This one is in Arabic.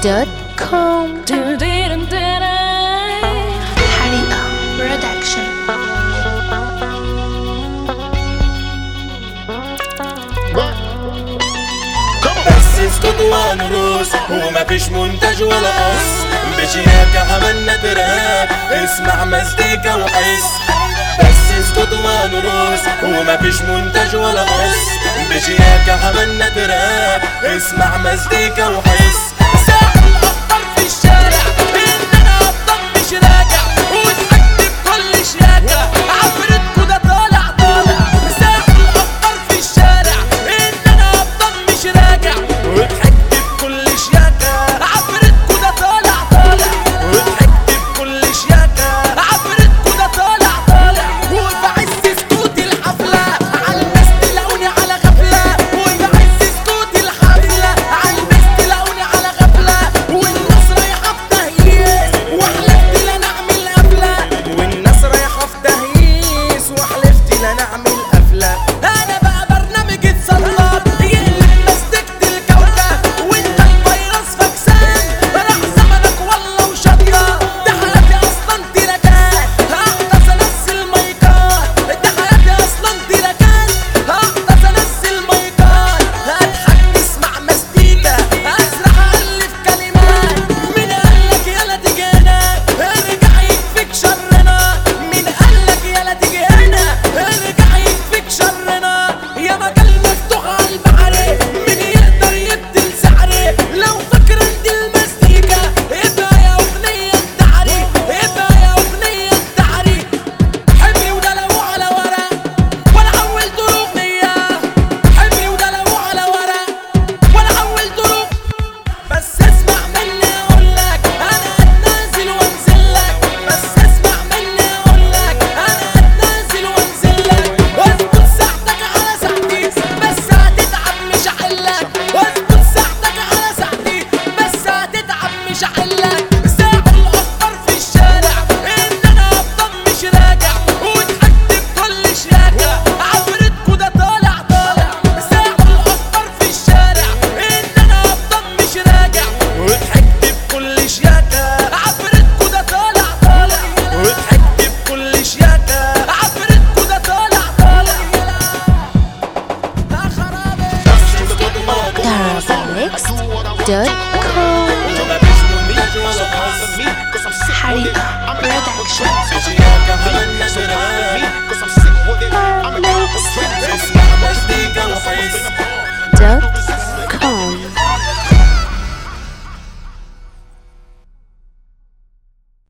Gmail.com. حريقة برودكشن. بس اسكت ونروس ومفيش منتج ولا قص، بشياكة عملنا تراب، اسمع مزيكا وحس. بس اسكت ونروس ومفيش منتج ولا قص، بشياكة عملنا تراب، اسمع مزيكا وحس. ساعة مقطر في الشارع، إن أنا أفضل مش راجع، وتحكي بكل شياكة.